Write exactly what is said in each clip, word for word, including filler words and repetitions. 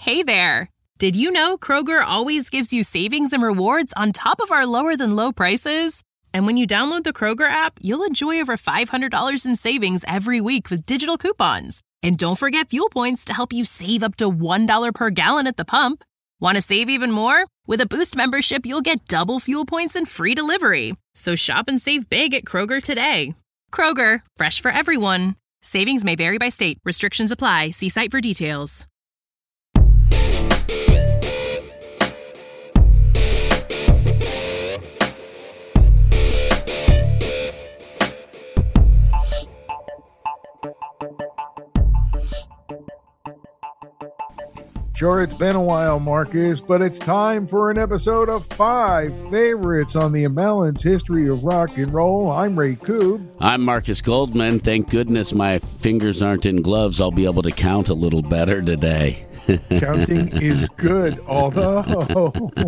Hey there! Did you know Kroger always gives you savings and rewards on top of our lower-than-low prices? And when you download the Kroger app, you'll enjoy over five hundred dollars in savings every week with digital coupons. And don't forget fuel points to help you save up to one dollar per gallon at the pump. Want to save even more? With a Boost membership, you'll get double fuel points and free delivery. So shop and save big at Kroger today. Kroger, fresh for everyone. Savings may vary by state. Restrictions apply. See site for details. Sure, it's been a while, Marcus, but it's time for an episode of Five Favorites on the Imbalanced History of Rock and Roll. I'm Ray Koob. I'm Marcus Goldman. Thank goodness my fingers aren't in gloves. I'll be able to count a little better today. Counting is good, although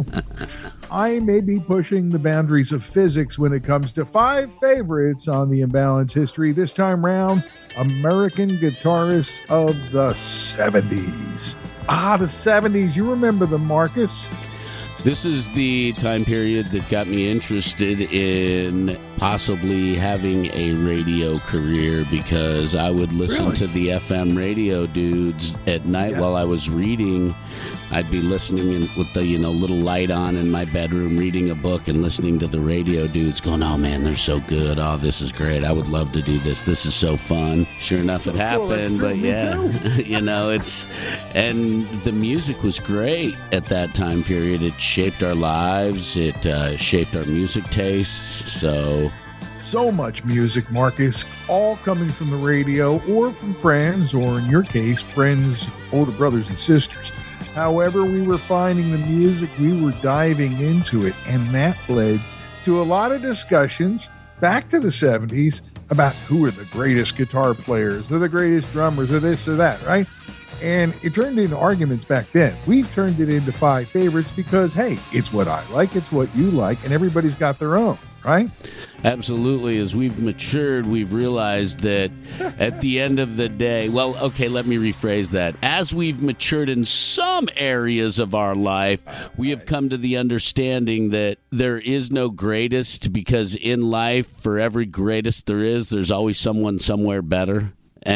I may be pushing the boundaries of physics when it comes to Five Favorites on the Imbalanced History. This time round, American guitarists of the seventies. Ah, the seventies. You remember them, Marcus? This is the time period that got me interested in possibly having a radio career, because I would listen Really? to the F M radio dudes at night Yeah. while I was reading. I'd be listening in with the, you know, little light on in my bedroom, reading a book and listening to the radio dudes going, oh man, they're so good. Oh, this is great. I would love to do this. This is so fun. Sure enough, it So cool. That's happened, true. but Me yeah, too. you know, it's, and the music was great at that time period. It shaped our lives. It uh, shaped our music tastes. So So much music, Marcus, all coming from the radio or from friends, or in your case, friends, older brothers and sisters. However we were finding the music, we were diving into it, and that led to a lot of discussions back to the seventies about who are the greatest guitar players, or the greatest drummers, or this or that, right? And it turned into arguments back then. We've turned it into Five Favorites because, hey, it's what I like, it's what you like, and everybody's got their own, right? absolutely, as we've matured, we've realized that at the end of the day, well, okay, let me rephrase that. As we've matured in some areas of our life, we have come to the understanding that there is no greatest, because in life, for every greatest there is, there's always someone somewhere better.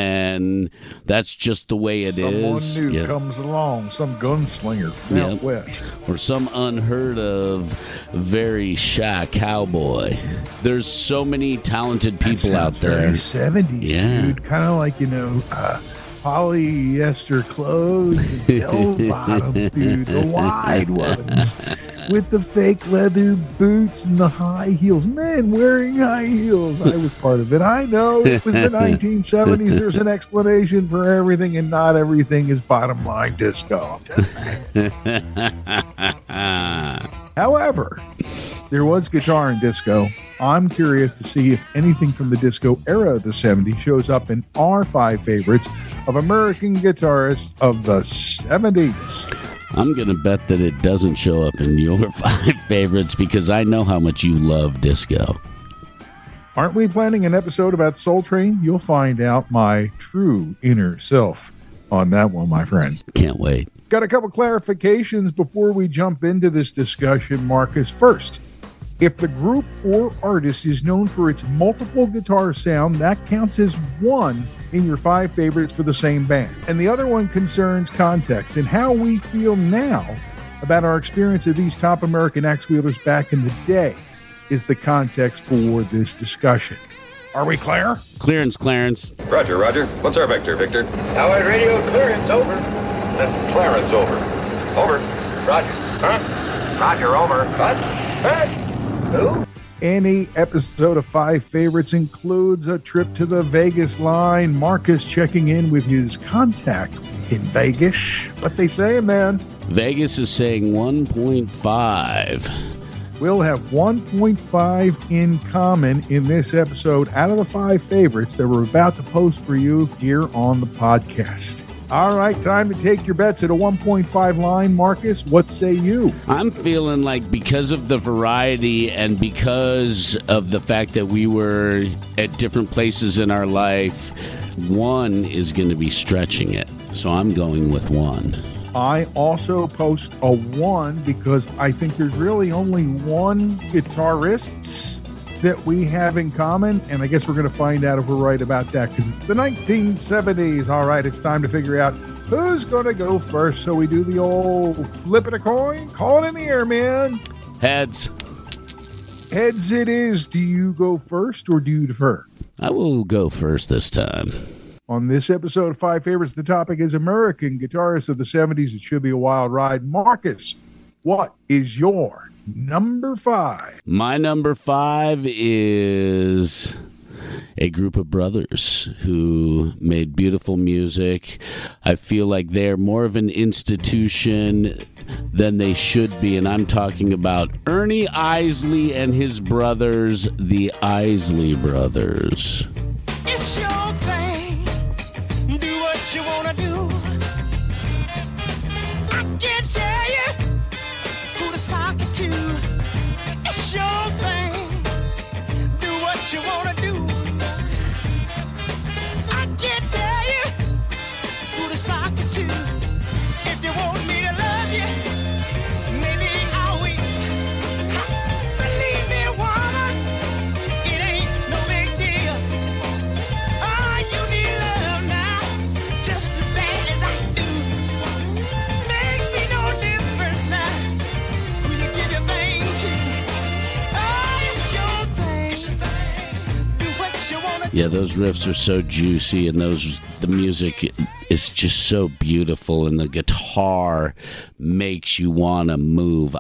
And that's just the way it Someone is. new Yeah. comes along, some gunslinger from Yeah. out west. Or some unheard of, very shy cowboy. There's so many talented people out there. Very seventies, Yeah. dude. Kind of like, you know, uh, polyester clothes and bell bottoms, dude. The wide ones with the fake leather boots and the high heels. Men wearing high heels. I was part of it. I know it was the nineteen seventies. There's an explanation for everything, and not everything is bottom line disco. I'm just saying. However, there was guitar in disco. I'm curious to see if anything from the disco era of the seventies shows up in our Five Favorites of American guitarists of the seventies. I'm going to bet that it doesn't show up in your Five Favorites, because I know how much you love disco. Aren't we planning an episode about Soul Train? You'll find out my true inner self on that one, my friend. Can't wait. Got a couple clarifications before we jump into this discussion, Marcus. First, if the group or artist is known for its multiple guitar sound, that counts as one in your Five Favorites for the same band. And the other one concerns context and how we feel now about our experience of these top American axe wielders back in the day is the context for this discussion. Are we clear? Clearance, Clarence. Roger, Roger. What's our vector, Victor? Howard radio clearance over. Then Clarence over. Over. Roger. Huh? Roger, over. What? Hey! Who? Any episode of Five Favorites includes a trip to the Vegas line. Marcus checking in with his contact in Vegas. What they say, man? Vegas is saying one point five. We'll have one point five in common in this episode out of the Five Favorites that we're about to post for you here on the podcast. All right, time to take your bets at a one point five line. Marcus, what say you? I'm feeling like, because of the variety and because of the fact that we were at different places in our life, one is going to be stretching it. So I'm going with one. I also post a one because I think there's really only one guitarists that we have in common, and I guess we're going to find out if we're right about that because it's the nineteen seventies. All right, it's time to figure out who's going to go first. So we do the old flipping a coin, call it in the air, man. Heads. Heads it is. Do you go first or do you defer? I will go first this time. On this episode of Five Favorites, the topic is American guitarists of the seventies. It should be a wild ride. Marcus, what is your number five? My number five is a group of brothers who made beautiful music. I feel like they're more of an institution than they should be, and I'm talking about Ernie Isley and his brothers, the Isley Brothers. It's your thing. Do what you want to do. I can't tell you who to sock it to. It's your thing. Do what you want to do. I can't tell you who to sock it to. If you want me to love you, maybe I'll wait. Believe me, woman, it ain't no big deal. Oh, you need love now, just as bad as I do. Makes me no difference now who you give your thing to. Oh, it's your thing. It's your thing. Do what you wanna do. Yeah, those riffs are so juicy, and those the music is just so beautiful, and the guitar makes you want to move.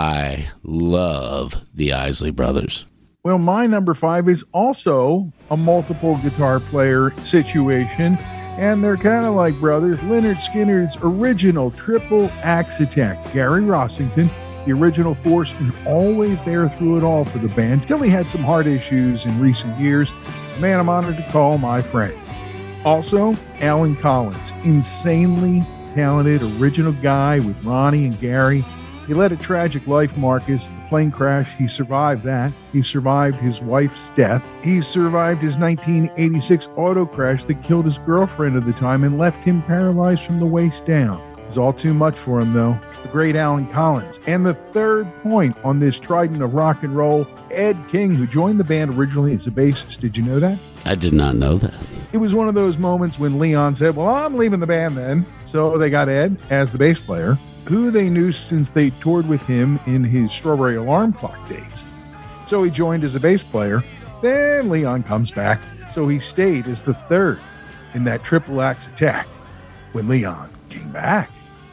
I love the Isley Brothers. Well, my number five is also a multiple guitar player situation, and they're kind of like brothers. Lynyrd Skynyrd's original triple axe attack. Gary Rossington, the original force, and always there through it all for the band, till he had some heart issues in recent years. A man I'm honored to call my friend. Also, Alan Collins, insanely talented original guy with Ronnie and Gary. He led a tragic life, Marcus. The plane crash, he survived that. He survived his wife's death. He survived his nineteen eighty-six auto crash that killed his girlfriend at the time and left him paralyzed from the waist down. It was all too much for him, though. The great Alan Collins. And the third point on this trident of rock and roll, Ed King, who joined the band originally as a bassist. Did you know that? I did not know that. It was one of those moments when Leon said, well, I'm leaving the band then. So they got Ed as the bass player, who they knew since they toured with him in his Strawberry Alarm Clock days. So he joined as a bass player. Then Leon comes back. So he stayed as the third in that triple axe attack when Leon came back.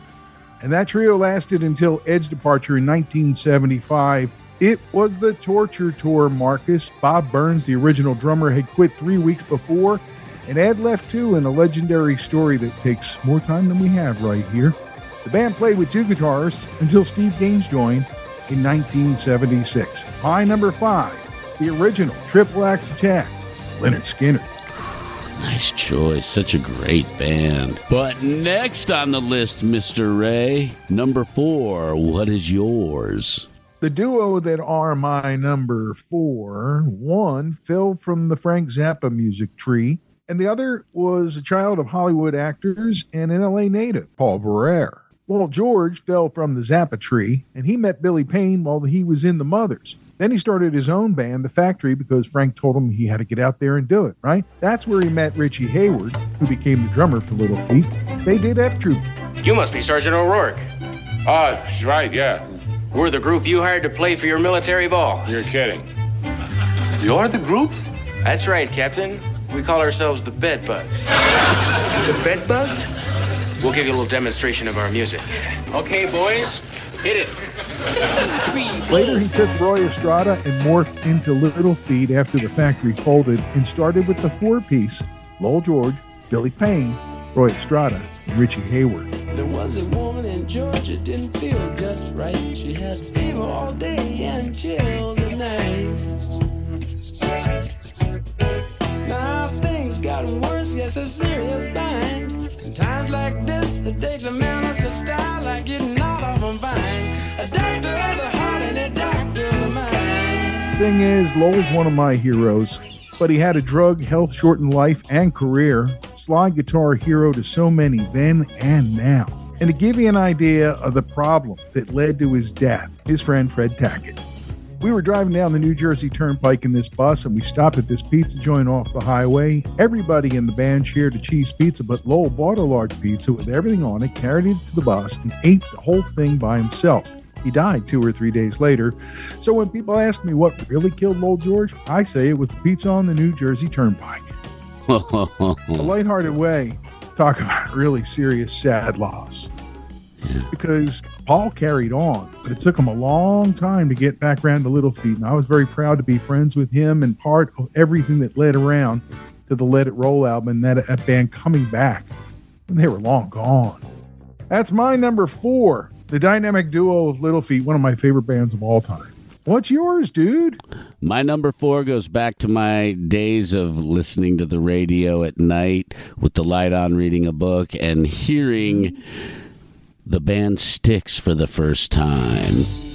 And that trio lasted until Ed's departure in nineteen seventy-five. It was the Torture Tour, Marcus. Bob Burns, the original drummer, had quit three weeks before, and Ed left too in a legendary story that takes more time than we have right here. The band played with two guitarists until Steve Gaines joined in nineteen seventy-six. My number five, the original triple axe attack, Lynyrd Skynyrd. Nice choice. Such a great band. But next on the list, Mister Ray, number four, what is yours? The duo that are my number four, one fell from the Frank Zappa music tree, and the other was a child of Hollywood actors and an L A native, Paul Barrere. Well, George fell from the Zappa tree, and he met Billy Payne while he was in the Mothers. Then he started his own band, The Factory, because Frank told him he had to get out there and do it, right? That's where he met Richie Hayward, who became the drummer for Little Feat. They did F Troop. You must be Sergeant O'Rourke. Oh, right, yeah. We're the group you hired to play for your military ball. You're kidding. You're the group? That's right, Captain. We call ourselves the Bedbugs. The Bedbugs? We'll give you a little demonstration of our music. Okay, boys, hit it. Later, he took Roy Estrada and morphed into Little Feat after The Factory folded and started with the four-piece, Lowell George, Billy Payne, Roy Estrada, and Richie Hayward. There was a woman in Georgia, didn't feel just right. She had fever all day and chills at night. Now things got worse, yes, a serious bind. In times like this, it takes a man with a style like getting out of a vine. A doctor of the heart and a doctor of the mind. Thing is, Lowell's one of my heroes, but he had a drug, health-shortened life and career. Slide guitar hero to so many then and now. And to give you an idea of the problem that led to his death, his friend Fred Tackett. We were driving down the New Jersey Turnpike in this bus, and we stopped at this pizza joint off the highway. Everybody in the band shared a cheese pizza, but Lowell bought a large pizza with everything on it, carried it to the bus, and ate the whole thing by himself. He died two or three days later. So when people ask me what really killed Lowell George, I say it was the pizza on the New Jersey Turnpike. A lighthearted way, talk about really serious, sad loss. Yeah. Because Paul carried on, but it took him a long time to get back around to Little Feat. And I was very proud to be friends with him and part of everything that led around to the Let It Roll album and that, that band coming back when they were long gone. That's my number four, the dynamic duo of Little Feat, one of my favorite bands of all time. What's yours, dude? My number four goes back to my days of listening to the radio at night with the light on, reading a book, and hearing the band Styx for the first time.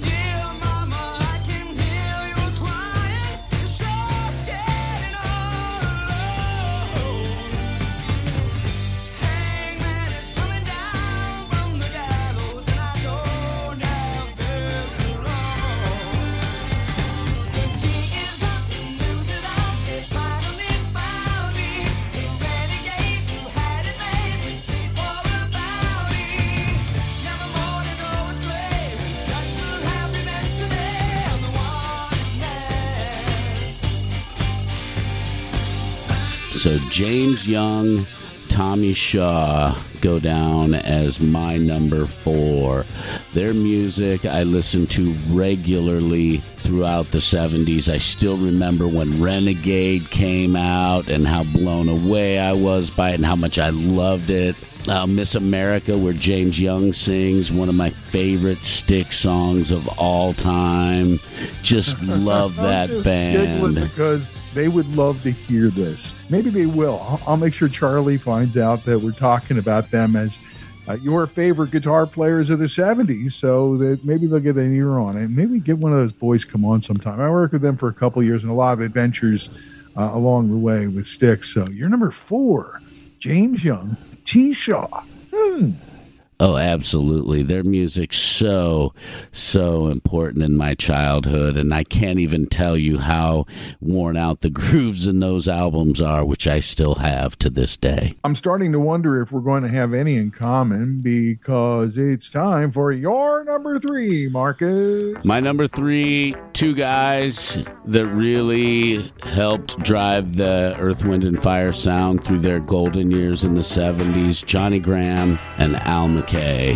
So James Young, Tommy Shaw go down as my number four. Their music I listened to regularly throughout the seventies. I still remember when Renegade came out and how blown away I was by it and how much I loved it. Uh, Miss America, where James Young sings, one of my favorite Styx songs of all time. Just love that just band. Because they would love to hear this. Maybe they will. I'll, I'll make sure Charlie finds out that we're talking about them as uh, your favorite guitar players of the seventies, so that maybe they'll get an ear on it. Maybe get one of those boys come on sometime. I worked with them for a couple of years and a lot of adventures uh, along the way with Styx. So you're number four, James Young, T. Shaw. Hmm. Oh, absolutely. Their music's so, so important in my childhood, and I can't even tell you how worn out the grooves in those albums are, which I still have to this day. I'm starting to wonder if we're going to have any in common, because it's time for your number three, Marcus. My number three, two guys that really helped drive the Earth, Wind, and Fire sound through their golden years in the seventies, Johnny Graham and Al McKay.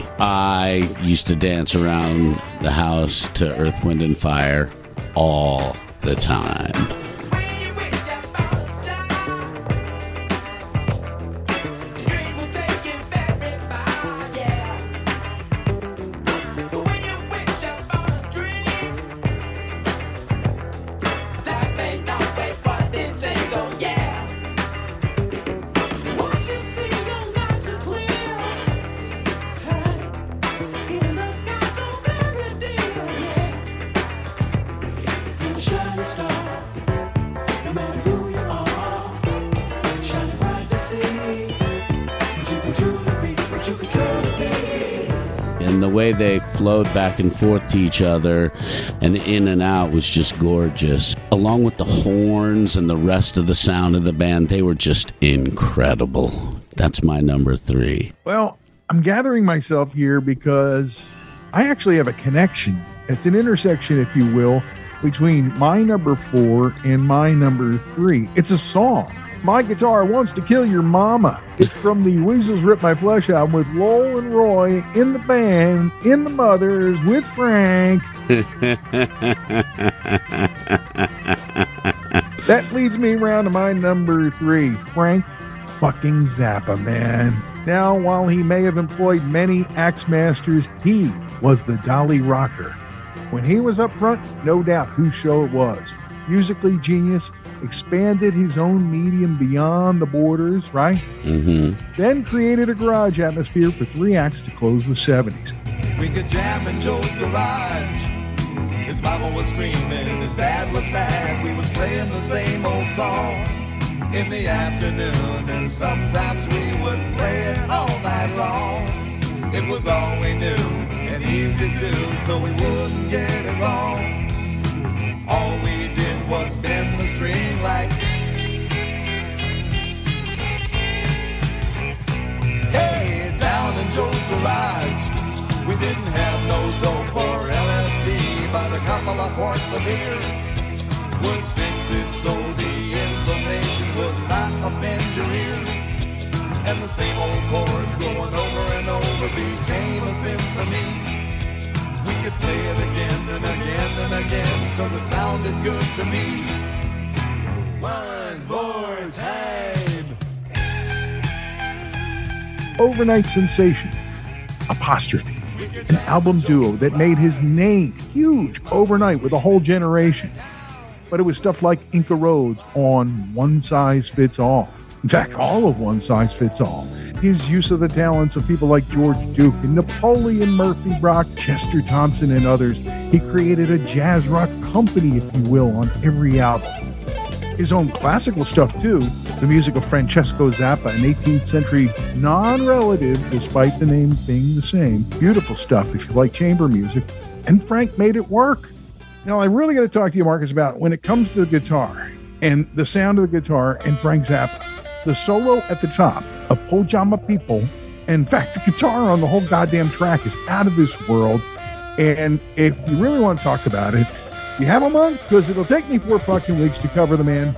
I used to dance around the house to Earth, Wind, and Fire all the time. And the way they flowed back and forth to each other and in and out was just gorgeous. Along with the horns and the rest of the sound of the band, they were just incredible. That's my number three. Well, I'm gathering myself here because I actually have a connection. It's an intersection, if you will, between my number four and my number three. It's a song. My Guitar Wants to Kill Your Mama. It's from the Weasels Rip My Flesh album with Lowell and Roy in the band, in the Mothers, with Frank. That leads me around to my number three, Frank fucking Zappa, man. Now, while he may have employed many axe masters, he was the Dolly Rocker. When he was up front, no doubt whose show it was. Musically genius, expanded his own medium beyond the borders, right? Mm-hmm. Then created a garage atmosphere for three acts to close the seventies. We could jam in Joe's garage. His mama was screaming, his dad was mad. We was playing the same old song in the afternoon, and sometimes we would play it all night long. It was all we knew and easy to, so we wouldn't get it wrong. All we did was bend the string like, hey, down in Joe's garage. We didn't have no dope or L S D, but a couple of quarts of beer would fix it so the intonation would not offend your ear. And the same old chords going over and over became a symphony. We could play it again and again and again, cause it sounded good to me. One more time. Overnight sensation, Apostrophe, an album duo that made his name huge overnight with a whole generation. But it was stuff like Inca Roads on One Size Fits All. In fact, all of One Size Fits All. His use of the talents of people like George Duke and Napoleon Murphy, Brock, Chester Thompson, and others. He created a jazz rock company, if you will, on every album. His own classical stuff, too. The music of Francesco Zappa, an eighteenth century non-relative, despite the name being the same. Beautiful stuff if you like chamber music. And Frank made it work. Now, I really got to talk to you, Marcus, about when it comes to the guitar and the sound of the guitar and Frank Zappa. The solo at the top of Pajama People, and in fact, the guitar on the whole goddamn track is out of this world. And if you really want to talk about it, you have a month, because it'll take me four fucking weeks to cover the man.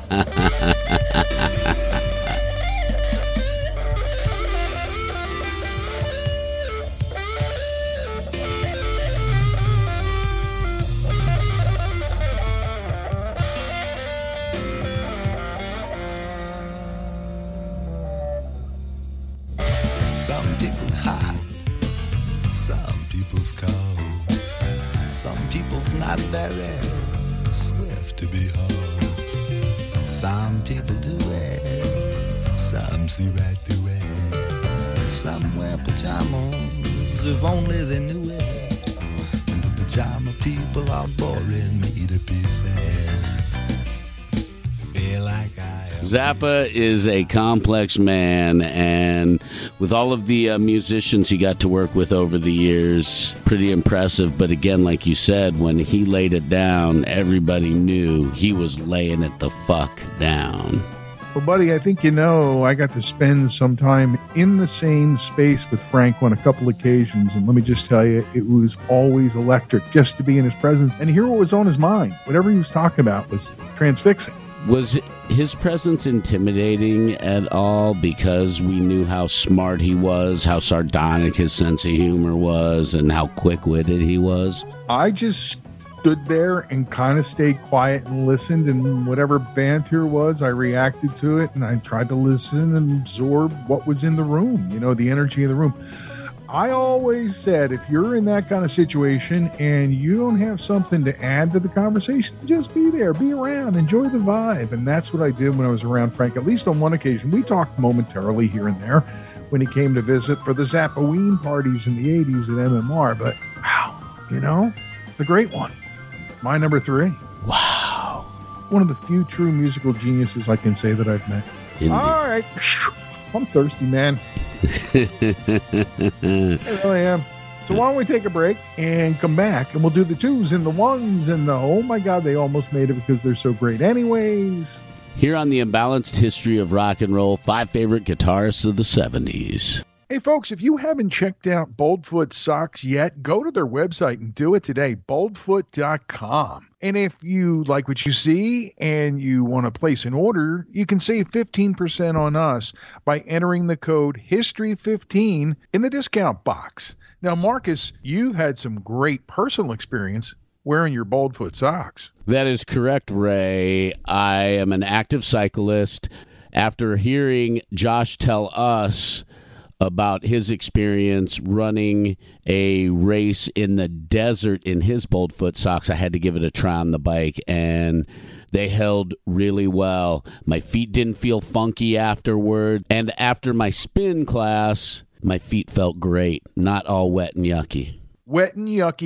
Some people's hot, some people's cold, some people's not very swift to behold. Some people do it, some see right through it. Some wear pajamas if only they knew it. And the pajama people are boring me to pieces. Feel like I Zappa is a complex man, and with all of the uh, musicians he got to work with over the years, pretty impressive. But again, like you said, when he laid it down, everybody knew he was laying it the fuck down. Well, buddy, I think you know I got to spend some time in the same space with Frank on a couple occasions, and let me just tell you, it was always electric just to be in his presence and hear what was on his mind. Whatever he was talking about was transfixing. Was his presence intimidating at all because we knew how smart he was, how sardonic his sense of humor was, and how quick-witted he was? I just stood there and kind of stayed quiet and listened, and whatever banter was, I reacted to it, and I tried to listen and absorb what was in the room, you know, the energy of the room. I always said, if you're in that kind of situation and you don't have something to add to the conversation, just be there, be around, enjoy the vibe. And that's what I did when I was around Frank. At least on one occasion, we talked momentarily here and there when he came to visit for the Zappaween parties in the eighties at M M R. But wow, you know, the great one. My number three. Wow. One of the few true musical geniuses I can say that I've met. Indeed. All right. I'm thirsty, man. I really am. So why don't we take a break and come back, and we'll do the twos and the ones and the, oh my God, they almost made it because they're so great anyways. Here on the Imbalanced History of Rock and Roll, five favorite guitarists of the seventies. Hey, folks, if you haven't checked out Boldfoot Socks yet, go to their website and do it today, boldfoot dot com. And if you like what you see and you want to place an order, you can save fifteen percent on us by entering the code history fifteen in the discount box. Now, Marcus, you've had some great personal experience wearing your Boldfoot socks. That is correct, Ray. I am an active cyclist. After hearing Josh tell us about his experience running a race in the desert in his Boldfoot socks, I had to give it a try on the bike, and they held really well. My feet didn't feel funky afterward, and after my spin class, my feet felt great, not all wet and yucky. Wet and yucky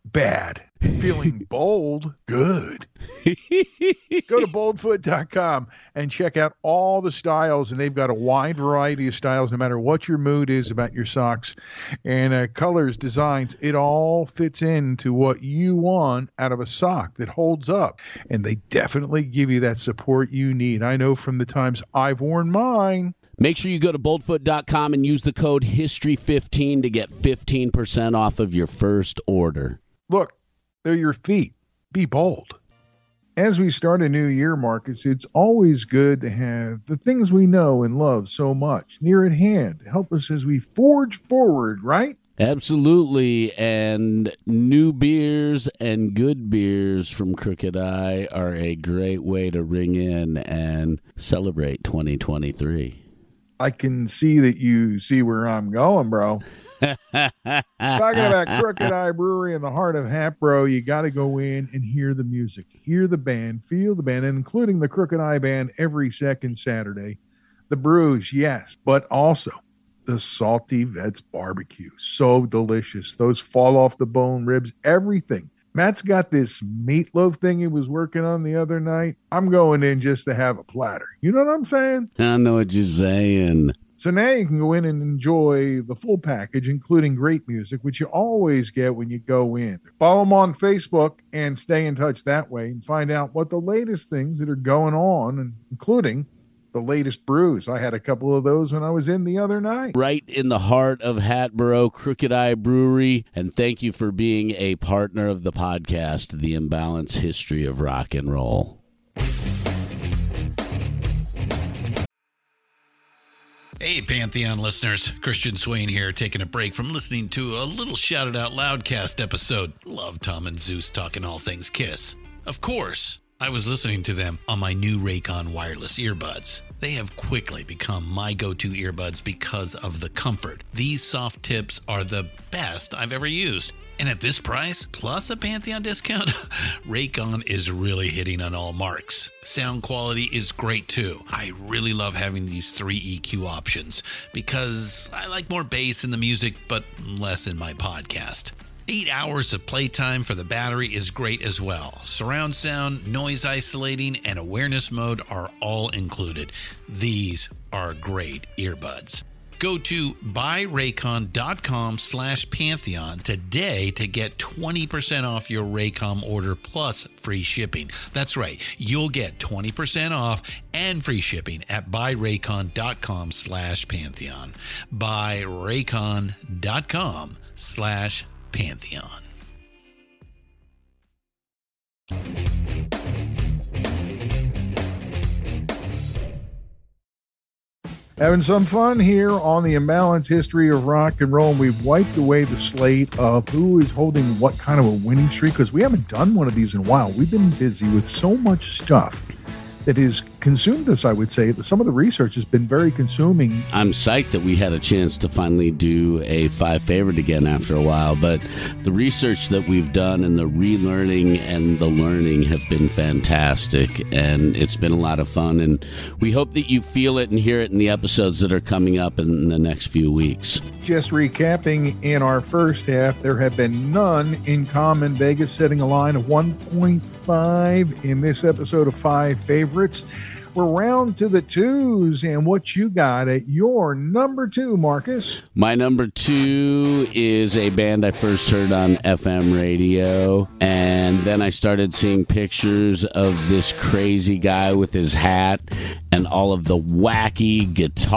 Bad. Feeling bold? Good. Go to bold foot dot com and check out all the styles, and they've got a wide variety of styles no matter what your mood is about your socks. And uh, colors, designs, it all fits into what you want out of a sock that holds up. And they definitely give you that support you need. I know from the times I've worn mine. Make sure you go to bold foot dot com and use the code history fifteen to get fifteen percent off of your first order. Look, they're your feet. Be bold. As we start a new year, Marcus, it's always good to have the things we know and love so much near at hand to help us as we forge forward, right? Absolutely. And new beers and good beers from Crooked Eye are a great way to ring in and celebrate twenty twenty-three. I can see that you see where I'm going, bro. Talking about Crooked Eye Brewery in the heart of Hatboro, you got to go in and hear the music, hear the band, feel the band, and including the Crooked Eye Band every second Saturday. The brews, yes, but also the Salty Vets barbecue. So delicious. Those fall off the bone ribs, everything. Matt's got this meatloaf thing he was working on the other night. I'm going in just to have a platter. You know what I'm saying? I know what you're saying. So now you can go in and enjoy the full package, including great music, which you always get when you go in. Follow them on Facebook and stay in touch that way and find out what the latest things that are going on, and including the latest brews. I had a couple of those when I was in the other night. Right in the heart of Hatboro, Crooked Eye Brewery. And thank you for being a partner of the podcast, The Imbalanced History of Rock and Roll. Hey, Pantheon listeners. Christian Swain here, taking a break from listening to a little Shout It Out Loudcast episode. Love Tom and Zeus talking all things Kiss. Of course, I was listening to them on my new Raycon wireless earbuds. They have quickly become my go-to earbuds because of the comfort. These soft tips are the best I've ever used. And at this price, plus a Pantheon discount, Raycon is really hitting on all marks. Sound quality is great too. I really love having these three E Q options because I like more bass in the music, but less in my podcast. Eight hours of playtime for the battery is great as well. Surround sound, noise isolating, and awareness mode are all included. These are great earbuds. Go to buyraycon.com slash Pantheon today to get twenty percent off your Raycom order plus free shipping. That's right. You'll get twenty percent off and free shipping at buyraycon.com slash Pantheon. Buyraycon.com slash Pantheon. Having some fun here on the Imbalanced History of Rock and Roll. We've wiped away the slate of who is holding what kind of a winning streak because we haven't done one of these in a while. We've been busy with so much stuff that has consumed us, I would say. Some of the research has been very consuming. I'm psyched that we had a chance to finally do a five favorite again after a while, but the research that we've done and the relearning and the learning have been fantastic, and it's been a lot of fun, and we hope that you feel it and hear it in the episodes that are coming up in the next few weeks. Just recapping, in our first half, there have been none in common. Vegas setting a line of one point five in this episode of Five Favorites. We're round to the twos, and what you got at your number two, Marcus? My number two is a band I first heard on F M radio, and then I started seeing pictures of this crazy guy with his hat and all of the wacky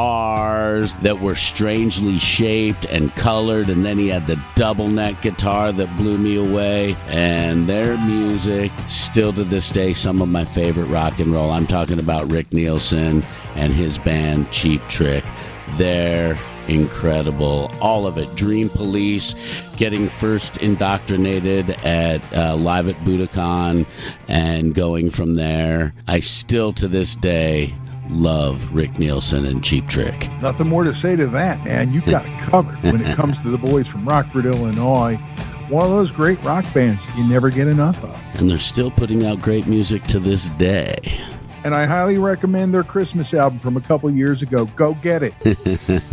guitars that were strangely shaped and colored, and then he had the double neck guitar that blew me away, and their music, still to this day, some of my favorite rock and roll. I'm talking about Rick Nielsen and his band Cheap Trick. They're incredible. All of it. Dream Police, getting first indoctrinated at uh, Live at Budokan and going from there. I still to this day love Rick Nielsen and Cheap Trick. Nothing more to say to that, man. You've got it covered when it comes to the boys from Rockford, Illinois. One of those great rock bands you never get enough of. And they're still putting out great music to this day. And I highly recommend their Christmas album from a couple years ago. Go get it.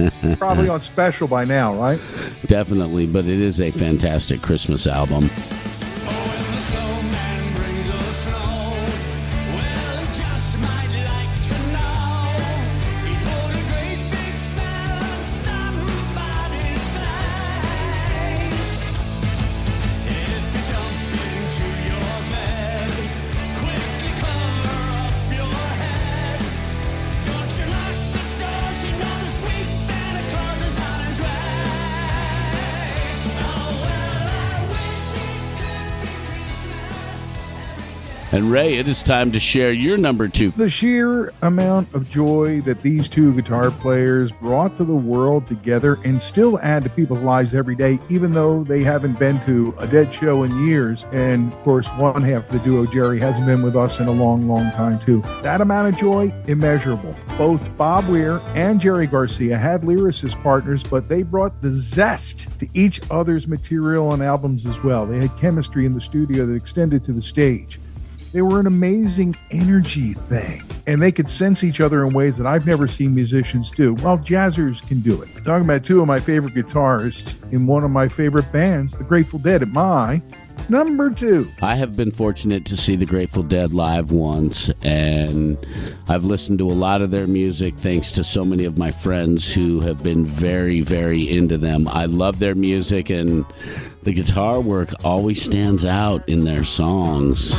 Probably on special by now, right? Definitely, but it is a fantastic Christmas album. And Ray, it is time to share your number two. The sheer amount of joy that these two guitar players brought to the world together and still add to people's lives every day, even though they haven't been to a Dead show in years. And of course, one half of the duo, Jerry, hasn't been with us in a long, long time too. That amount of joy, immeasurable. Both Bob Weir and Jerry Garcia had lyricist partners, but they brought the zest to each other's material and albums as well. They had chemistry in the studio that extended to the stage. They were an amazing energy thing, and they could sense each other in ways that I've never seen musicians do. Well, jazzers can do it. Talking about two of my favorite guitarists in one of my favorite bands, the Grateful Dead, at my number two. I have been fortunate to see the Grateful Dead live once, and I've listened to a lot of their music thanks to so many of my friends who have been very, very into them. I love their music, and the guitar work always stands out in their songs.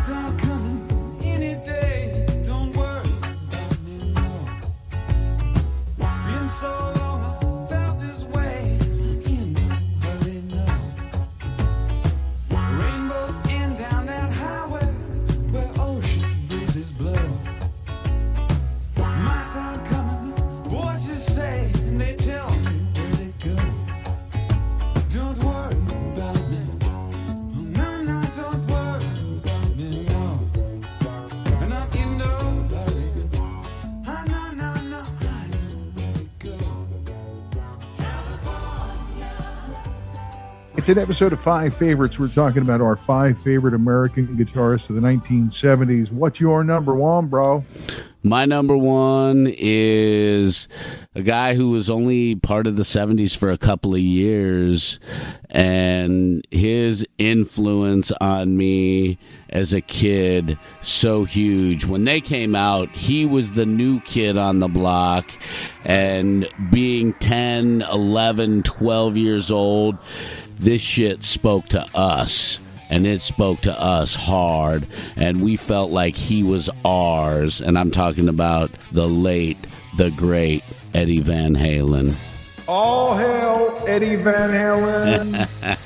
It's an episode of Five Favorites. We're talking about our five favorite American guitarists of the nineteen seventies. What's your number one, bro? My number one is a guy who was only part of the seventies for a couple of years, and his influence on me as a kid, so huge. When they came out, he was the new kid on the block, and being ten, eleven, twelve years old, this shit spoke to us, and it spoke to us hard, and we felt like he was ours. And I'm talking about the late, the great Eddie Van Halen. All hail Eddie Van Halen.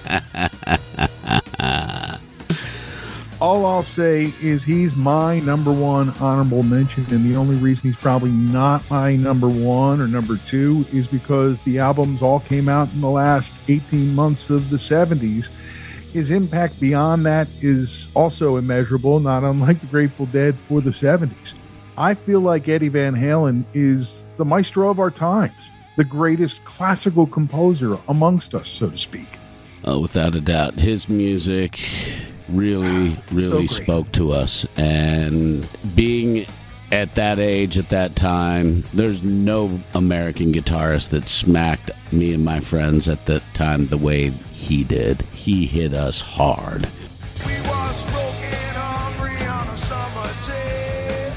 All I'll say is he's my number one honorable mention, and the only reason he's probably not my number one or number two is because the albums all came out in the last eighteen months of the seventies. His impact beyond that is also immeasurable, not unlike the Grateful Dead for the seventies. I feel like Eddie Van Halen is the maestro of our times, the greatest classical composer amongst us, so to speak. Oh, without a doubt. His music really, really so spoke to us. And being at that age, at that time, there's no American guitarist that smacked me and my friends at the time the way he did. He hit us hard. We was broken hungry on a summer day.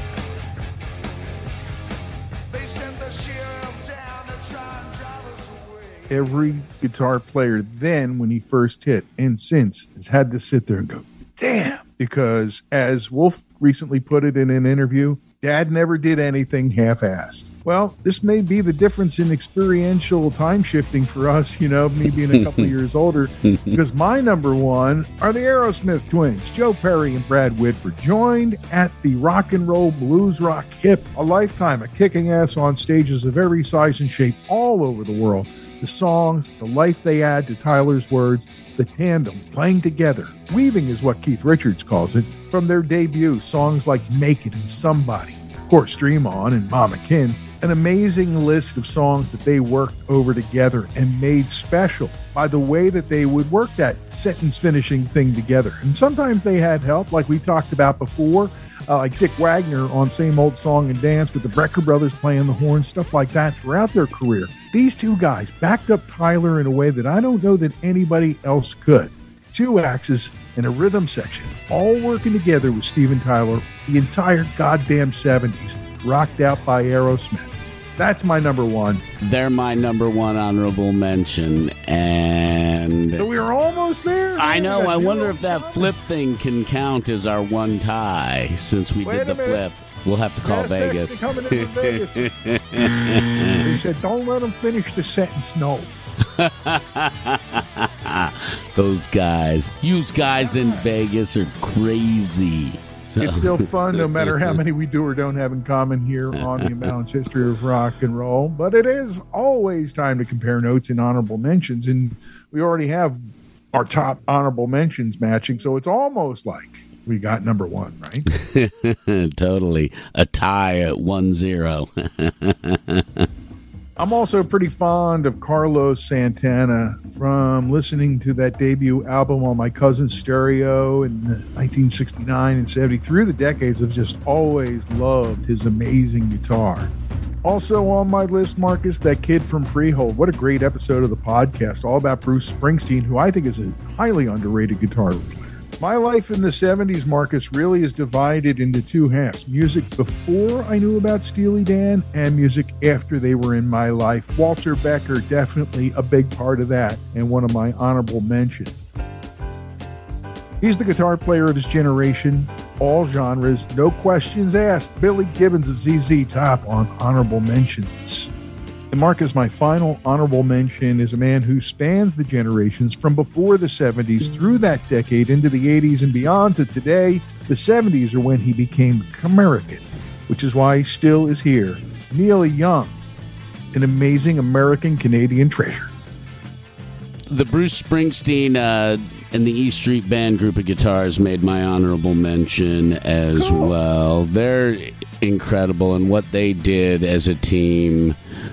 They sent the sheriff down to try and drive us away. Every guitar player then, when he first hit, and since, has had to sit there and go, damn. Because as Wolf recently put it in an interview, Dad never did anything half-assed. Well, this may be the difference in experiential time shifting for us, you know, me being a couple of years older, because my number one are the Aerosmith twins, Joe Perry and Brad Whitford, joined at the Rock and Roll Blues Rock Hip, a lifetime of kicking ass on stages of every size and shape all over the world. The songs, the life they add to Tyler's words, the tandem playing together. Weaving is what Keith Richards calls it. From their debut, songs like Make It and Somebody, of course, Dream On and Mama Kin, an amazing list of songs that they worked over together and made special by the way that they would work that sentence finishing thing together. And sometimes they had help, like we talked about before, uh, like Dick Wagner on Same Old Song and Dance with the Brecker Brothers playing the horns, stuff like that throughout their career. These two guys backed up Tyler in a way that I don't know that anybody else could. Two axes and a rhythm section, all working together with Steven Tyler the entire goddamn seventies, rocked out by Aerosmith. That's my number one. They're my number one honorable mention, and so we were almost there. I know. I wonder if that flip thing can count as our one tie since we Wait did the flip. We'll have to call Fast Vegas. X coming into Vegas. He said, "Don't let him finish the sentence." No. Those guys. You guys in Vegas are crazy. So. It's still fun no matter how many we do or don't have in common here on the Imbalanced History of Rock and Roll. But it is always time to compare notes and honorable mentions. And we already have our top honorable mentions matching. So it's almost like we got number one, right? Totally. A tie at one zero. I'm also pretty fond of Carlos Santana from listening to that debut album on my cousin's stereo in nineteen sixty-nine and seventy. Through the decades, I've just always loved his amazing guitar. Also on my list, Marcus, that kid from Freehold. What a great episode of the podcast, all about Bruce Springsteen, who I think is a highly underrated guitar player. My life in the seventies, Marcus, really is divided into two halves. Music before I knew about Steely Dan and music after they were in my life. Walter Becker, definitely a big part of that and one of my honorable mentions. He's the guitar player of his generation, all genres, no questions asked. Billy Gibbons of Z Z Top on honorable mentions. And Marcus, my final honorable mention is a man who spans the generations from before the seventies through that decade into the eighties and beyond to today. The seventies are when he became American, which is why he still is here. Neil Young, an amazing American-Canadian treasure. The Bruce Springsteen uh, and the E Street Band group of guitars made my honorable mention as cool. well. They're incredible, and what they did as a team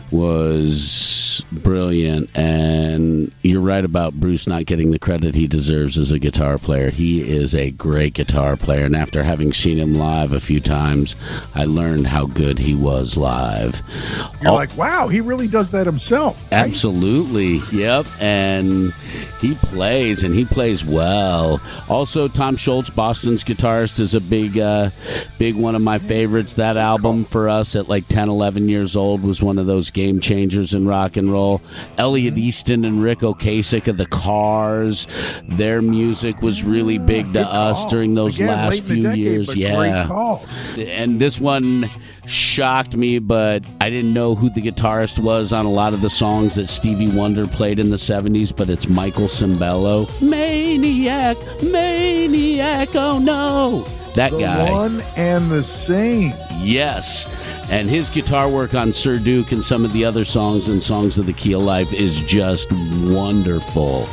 was brilliant. And you're right about Bruce not getting the credit he deserves as a guitar player. He is a great guitar player, and after having seen him live a few times, I learned how good he was live. You're oh, like, wow, he really does that himself. Right? Absolutely, yep. And he plays, and he plays well. Also, Tom Schultz, Boston's guitarist, is a big, uh, big one of my favorites. That album for us at like ten, eleven years old was one of those game changers in rock and roll. Elliot Easton and Rick Ocasek of the Cars, their music was really big to us during those Again, last late in few the decade, years. but Yeah, great calls. And this one shocked me, but I didn't know who the guitarist was on a lot of the songs that Stevie Wonder played in the seventies, but it's Michael Cimbello. Maniac, maniac, oh no. That the guy. One and the same. Yes. And his guitar work on Sir Duke and some of the other songs and Songs of the Key of Life is just wonderful.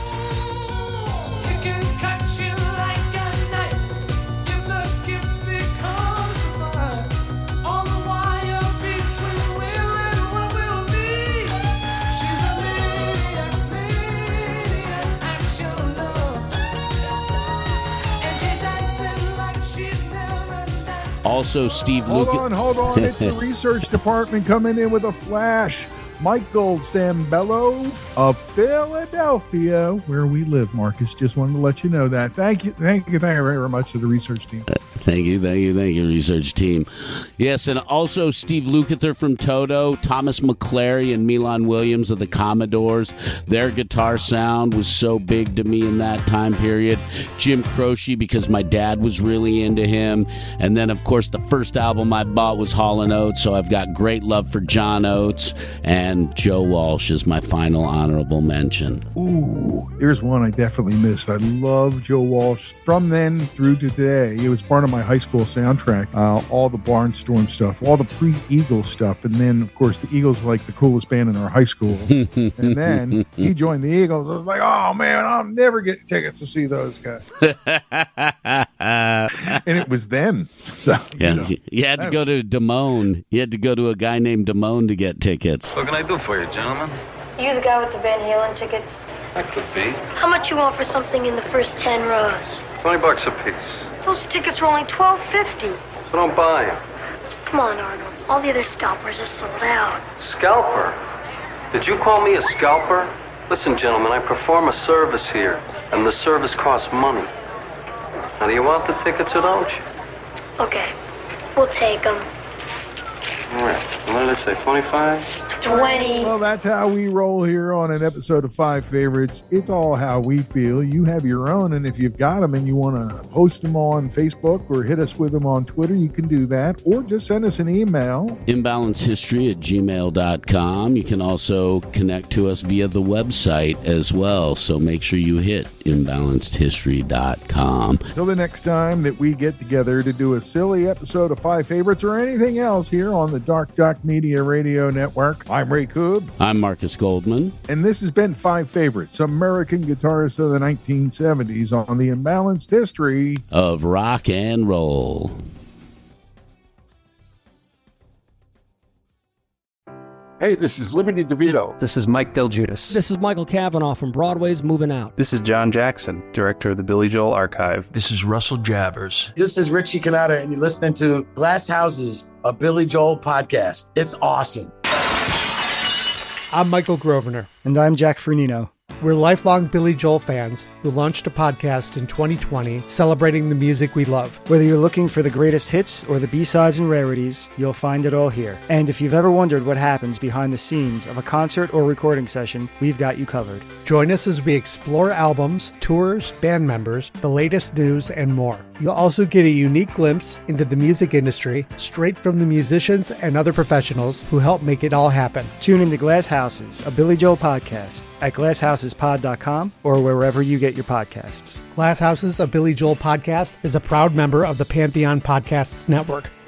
Also, Steve Hold Lucas. on, hold on. It's the research department coming in with a flash. Michael Cimbello of Philadelphia, where we live, Marcus. Just wanted to let you know that. Thank you, thank you, thank you very much to the research team. Uh, thank you, thank you, thank you, research team. Yes, and also Steve Lukather from Toto, Thomas McClary and Milan Williams of the Commodores. Their guitar sound was so big to me in that time period. Jim Croce, because my dad was really into him. And then, of course, the first album I bought was Hall and Oates, so I've got great love for John Oates. And And Joe Walsh is my final honorable mention. Ooh, there's one I definitely missed. I love Joe Walsh from then through to today. It was part of my high school soundtrack. Uh, all the Barnstorm stuff, all the pre-Eagles stuff. And then, of course, the Eagles were like the coolest band in our high school. And then he joined the Eagles. I was like, oh, man, I'll never get tickets to see those guys. And it was them. So, yeah, you know, you had to go to Damone. You had to go to a guy named Damone to get tickets. What can I do for you, gentlemen? You the guy with the Van Halen tickets? That could be. How much you want for something in the first ten rows? Twenty bucks a piece. Those tickets are only twelve fifty. So don't buy them. Come on, Arnold. All the other scalpers are sold out. Scalper? Did you call me a scalper? Listen, gentlemen, I perform a service here, and the service costs money. Now, do you want the tickets or don't you? Okay, we'll take them. All right. What did I say, twenty-five? twenty. Well, that's how we roll here on an episode of Five Favorites. It's all how we feel. You have your own, and if you've got them and you want to post them on Facebook or hit us with them on Twitter, you can do that, or just send us an email. Imbalanced History at gmail dot com. You can also connect to us via the website as well, so make sure you hit imbalanced history dot com. Till the next time that we get together to do a silly episode of Five Favorites or anything else here on the Dark Duck Media Radio Network, I'm Ray Koob. I'm Marcus Goldman. And this has been Five Favorites, American guitarists of the nineteen seventies on the Imbalanced History of Rock and Roll. Hey, this is Liberty DeVito. This is Mike Del Giudice. This is Michael Cavanaugh from Broadway's Moving Out. This is John Jackson, director of the Billy Joel Archive. This is Russell Javers. This is Richie Canada, and you're listening to Glass Houses, a Billy Joel podcast. It's awesome. I'm Michael Grosvenor. And I'm Jack Fernino. We're lifelong Billy Joel fans who launched a podcast in twenty twenty celebrating the music we love. Whether you're looking for the greatest hits or the B-sides and rarities, you'll find it all here. And if you've ever wondered what happens behind the scenes of a concert or recording session, we've got you covered. Join us as we explore albums, tours, band members, the latest news, and more. You'll also get a unique glimpse into the music industry straight from the musicians and other professionals who help make it all happen. Tune into Glass Houses, a Billy Joel podcast at glass houses pod dot com or wherever you get your podcasts. Glass Houses, a Billy Joel podcast is a proud member of the Pantheon Podcasts Network.